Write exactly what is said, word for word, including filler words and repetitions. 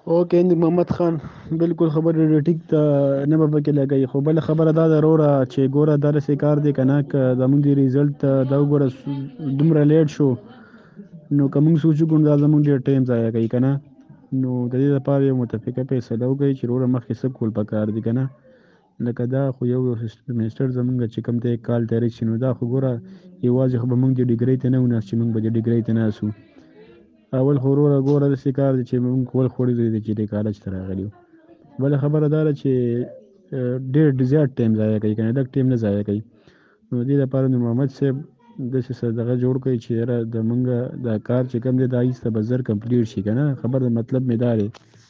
اوکې نور محمد خان بالکل خبره ډېره ټیک ده، نه به پکې لګوي. خو بله خبره دا ده وروره چې ګوره دا داسې کار دی که نه، که زمونږ د ریزلټ دا وګوره دومره لیټ شو، نو که موږ سوچ وکړو دا زموږ ډېر ټایم ضایع کوي که نه. نو د دې لپاره یو متفقه فیصله وکړئ چې وروره مخکې څه کول پکار دي که نه. لکه دا خو یو یو سیمسټر زمونږ چې کوم دی کال تیری شي، نو دا خو ګوره یوازې خو به موږ د ډیګرۍ ته نه وناست چې موږ به د ډیګرۍ ته ناست وو. اول خو وروره ګوره داسې کار دی چې موږ کول خوړلی دی چې دې کالج ته راغلي یو. بله خبره دا ده چې ډېر زیات ټایم ضایع کوي که نه، لږ ټایم نه ضایع کوي. نو د دې لپاره نور محمد صاحب داسې څه دغه جوړ کړئ چې یاره زمونږ دا کار چې کوم دی دا ایسته به زر کمپلیټ شي که نه. خبر د مطلب مې دا دی